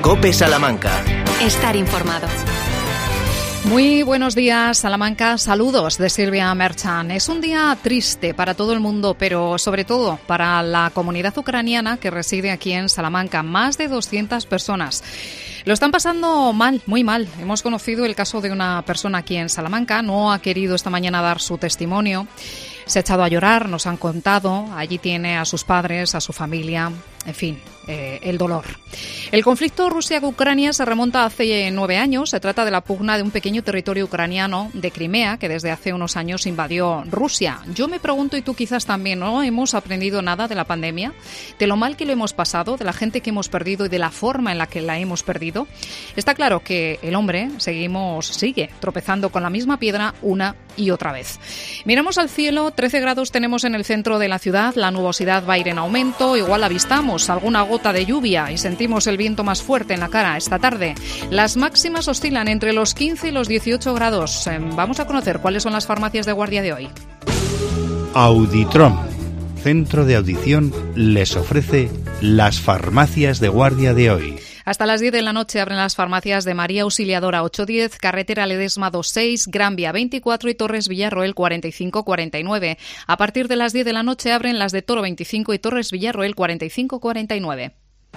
COPE Salamanca. Estar informado. Muy buenos días, Salamanca. Saludos de Silvia Merchan. Es un día triste para todo el mundo, pero sobre todo para la comunidad ucraniana que reside aquí en Salamanca. Más de 200 personas. Lo están pasando mal, muy mal. Hemos conocido el caso de una persona aquí en Salamanca. No ha querido esta mañana dar su testimonio. Se ha echado a llorar, nos han contado. Allí tiene a sus padres, a su familia, en fin, el dolor. El conflicto Rusia-Ucrania se remonta hace 9 años. Se trata de la pugna de un pequeño territorio ucraniano de Crimea que desde hace unos años invadió Rusia. Yo me pregunto, y tú quizás también, ¿no hemos aprendido nada de la pandemia? ¿De lo mal que lo hemos pasado? ¿De la gente que hemos perdido y de la forma en la que la hemos perdido? Está claro que el hombre sigue tropezando con la misma piedra una y otra vez. Miramos al cielo, 13 grados tenemos en el centro de la ciudad, la nubosidad va a ir en aumento, igual avistamos alguna gota de lluvia y sentimos el viento más fuerte en la cara esta tarde. Las máximas oscilan entre los 15 y los 18 grados. Vamos a conocer cuáles son las farmacias de guardia de hoy. Auditrom, centro de audición, les ofrece las farmacias de guardia de hoy. Hasta las 10 de la noche abren las farmacias de María Auxiliadora 810, Carretera Ledesma 26, Gran Vía 24 y Torres Villarroel 4549. A partir de las 10 de la noche abren las de Toro 25 y Torres Villarroel 4549.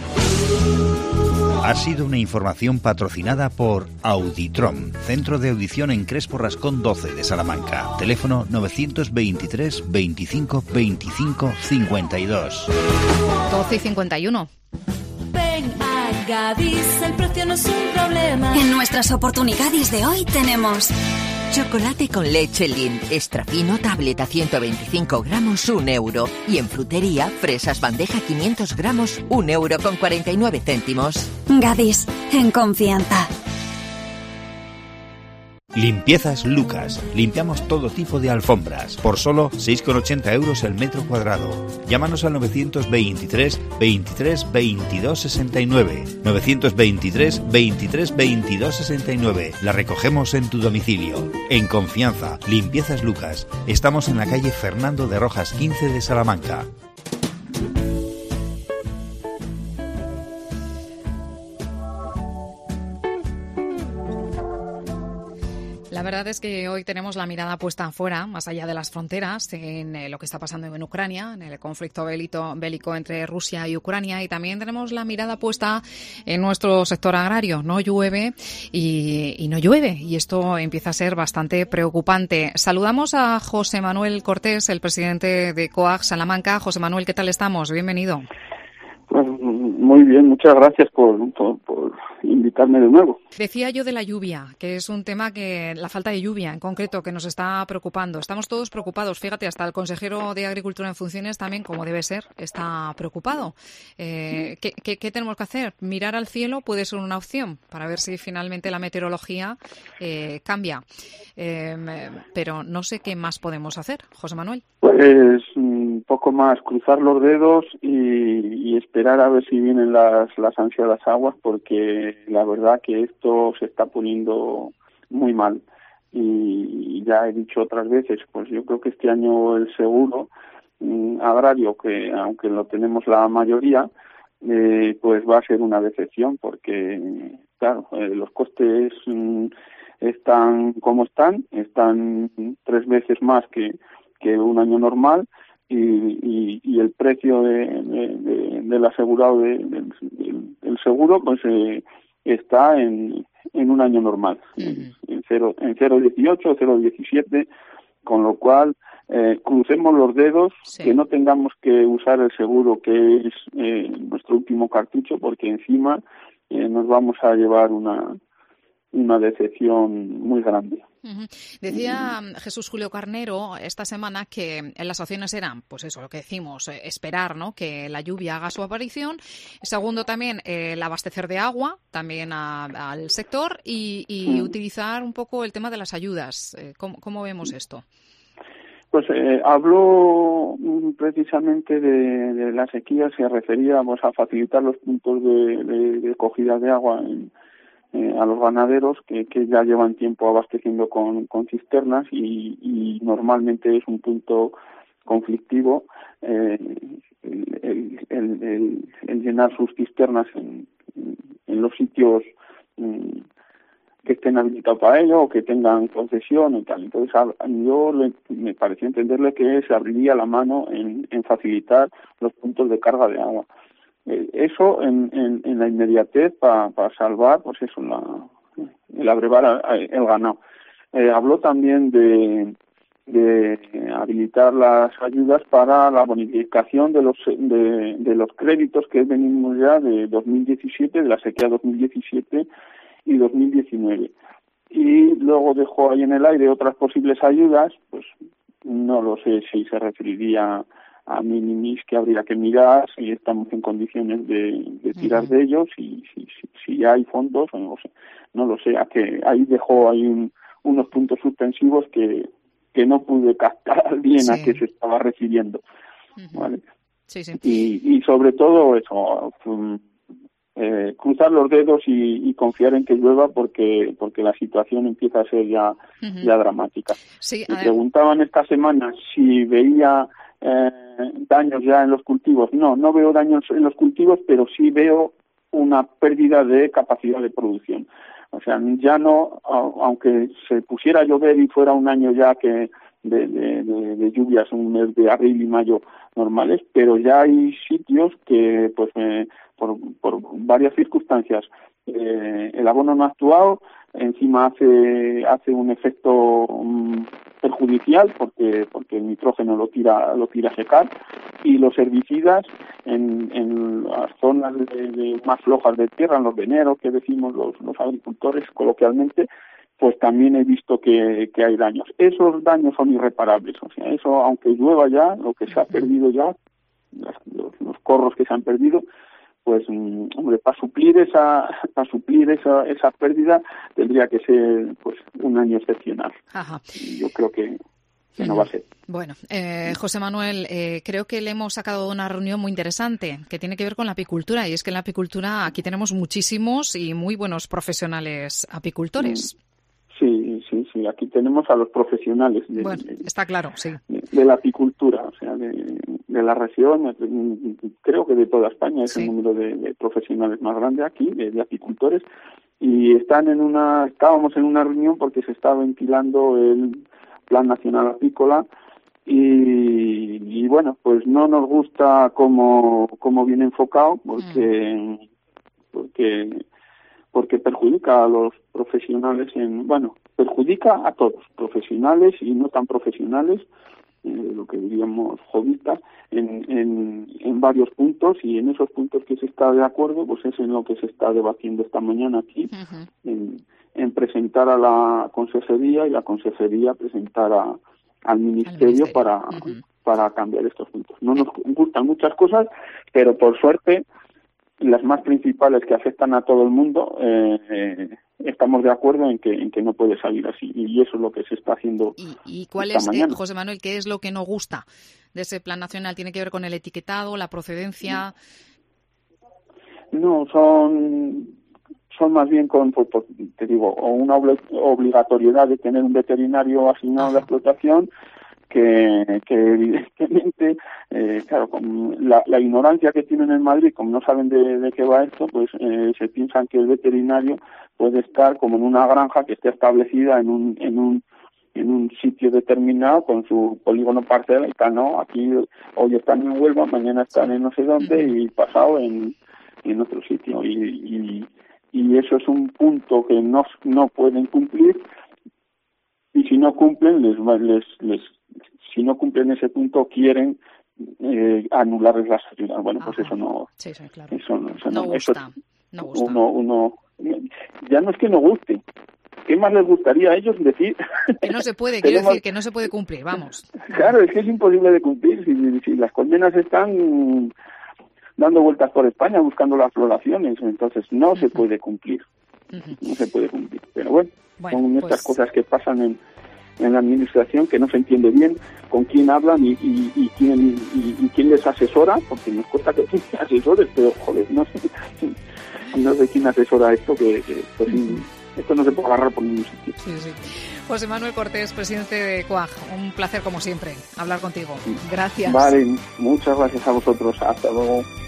Ha sido una información patrocinada por Auditrom, centro de audición en Crespo Rascón 12 de Salamanca. Teléfono 923 25 25 52. 12 y 51. Gadis, el precio no es un problema. En nuestras oportunidades de hoy tenemos chocolate con leche Lind extra fino, tableta 125 gramos, 1 euro. Y en frutería, fresas bandeja 500 gramos, 1 euro con 49 céntimos. Gadis, en confianza. Limpiezas Lucas. Limpiamos todo tipo de alfombras. Por solo 6,80 euros el metro cuadrado. Llámanos al 923 23 22 69. 923 23 22 69. La recogemos en tu domicilio. En confianza. Limpiezas Lucas. Estamos en la calle Fernando de Rojas 15 de Salamanca. La verdad es que hoy tenemos la mirada puesta afuera, más allá de las fronteras, en lo que está pasando en Ucrania, en el conflicto bélico entre Rusia y Ucrania, y también tenemos la mirada puesta en nuestro sector agrario. No llueve y no llueve, y esto empieza a ser bastante preocupante. Saludamos a José Manuel Cortés, el presidente de COAG Salamanca. José Manuel, ¿qué tal estamos? Bienvenido. Pues muy bien, muchas gracias por invitarme de nuevo. Decía yo de la lluvia, que es un tema la falta de lluvia en concreto que nos está preocupando. Estamos todos preocupados, fíjate, hasta el consejero de Agricultura en funciones también, como debe ser, está preocupado. ¿Qué tenemos que hacer? Mirar al cielo puede ser una opción para ver si finalmente la meteorología cambia. Pero no sé qué más podemos hacer, José Manuel. Pues un poco más, cruzar los dedos y esperar a ver si vienen las ansiadas aguas, porque la verdad que esto se está poniendo muy mal. Y ya he dicho otras veces, pues yo creo que este año el seguro agrario, que aunque lo tenemos la mayoría, pues va a ser una decepción, porque claro, los costes están como están 3 veces más que un año normal, y el precio del asegurado del seguro pues está en un año normal, en 0,18 o 0,17, con lo cual crucemos los dedos, sí, que no tengamos que usar el seguro, que es nuestro último cartucho, porque encima nos vamos a llevar una decepción muy grande. Decía Jesús Julio Carnero esta semana que las opciones eran, pues eso, lo que decimos, esperar, ¿no?, que la lluvia haga su aparición. Segundo, también el abastecer de agua también al sector y utilizar un poco el tema de las ayudas. ¿Cómo vemos esto? Pues habló precisamente de la sequía, se refería a facilitar los puntos de cogida de agua a los ganaderos que ya llevan tiempo abasteciendo con cisternas y normalmente es un punto conflictivo el llenar sus cisternas los sitios que estén habilitados para ello o que tengan concesión y tal. Entonces me pareció entenderle que se abriría la mano en facilitar los puntos de carga de agua. Eso en la inmediatez para salvar, pues eso, el abrevar el ganado. Habló también de habilitar las ayudas para la bonificación de los créditos que venimos ya de 2017, de la sequía 2017 y 2019. Y luego dejó ahí en el aire otras posibles ayudas, pues no lo sé si se referiría a minimis que habría que mirar, si estamos en condiciones de tirar de ellos, si hay fondos, no lo sé, ahí dejó ahí unos puntos suspensivos que no pude captar bien a qué se estaba refiriendo, ¿vale? Sí. Y sobre todo eso, cruzar los dedos y confiar en que llueva porque la situación empieza a ser ya dramática. Sí, me preguntaban esta semana si veía daños ya en los cultivos. No veo daños en los cultivos, pero sí veo una pérdida de capacidad de producción. O sea, ya no, aunque se pusiera a llover y fuera un año ya que de lluvias, un mes de abril y mayo normales, pero ya hay sitios que, pues, por varias circunstancias, el abono no ha actuado, encima hace un efecto perjudicial porque el nitrógeno lo tira a secar, y los herbicidas en las zonas de más flojas de tierra, en los veneros que decimos los agricultores coloquialmente, pues también he visto que hay daños. Esos daños son irreparables, o sea, eso aunque llueva ya, lo que se ha perdido ya, los corros que se han perdido, pues hombre, para suplir esa pérdida tendría que ser pues un año excepcional. Ajá. Yo creo que no va a ser. Bueno, José Manuel, creo que le hemos sacado una reunión muy interesante que tiene que ver con la apicultura, y es que en la apicultura aquí tenemos muchísimos y muy buenos profesionales apicultores. Sí, aquí tenemos a los profesionales está claro, sí. de la apicultura, o sea, de la región, creo que de toda España es el número de profesionales más grande aquí, de apicultores, y estábamos en una reunión porque se está ventilando el Plan Nacional Apícola y bueno, pues no nos gusta cómo viene enfocado porque perjudica a los profesionales perjudica a todos, profesionales y no tan profesionales, lo que diríamos hobbyistas, en varios puntos, y en esos puntos que se está de acuerdo, pues es en lo que se está debatiendo esta mañana aquí, en presentar a la consejería y la consejería presentar al ministerio para cambiar estos puntos. No nos gustan muchas cosas, pero por suerte las más principales que afectan a todo el mundo, estamos de acuerdo en que no puede salir así, y eso es lo que se está haciendo. ¿Y cuál es, José Manuel, qué es lo que no gusta de ese plan nacional? ¿Tiene que ver con el etiquetado, la procedencia? No, son más bien con, te digo, una obligatoriedad de tener un veterinario asignado a la explotación, que evidentemente, claro, con la ignorancia que tienen en Madrid, como no saben de qué va esto, pues se piensan que el veterinario puede estar como en una granja que esté establecida en un sitio determinado con su polígono parcela, y tal, no, aquí hoy están en Huelva, mañana están en no sé dónde y pasado en otro sitio, y eso es un punto que no pueden cumplir, y si no cumplen si no cumplen ese punto quieren anularles las ayudas. Bueno, pues eso no. Sí, claro. Eso no gusta. No gusta. Uno ya no es que no guste. ¿Qué más les gustaría a ellos decir? Que no se puede, quiero decir que no se puede cumplir, vamos. Claro, es que es imposible de cumplir. Si las colmenas están dando vueltas por España buscando las floraciones, entonces no se puede cumplir. No se puede cumplir. Pero bueno, son estas cosas que pasan en la administración, que no se entiende bien con quién hablan y quién les asesora, porque nos cuesta que tienen asesores, pero joder, no sé quién asesora esto, que pues, esto no se puede agarrar por ningún sitio. Sí. José Manuel Cortés, presidente de COAG, un placer como siempre hablar contigo. Gracias. Vale, muchas gracias a vosotros. Hasta luego.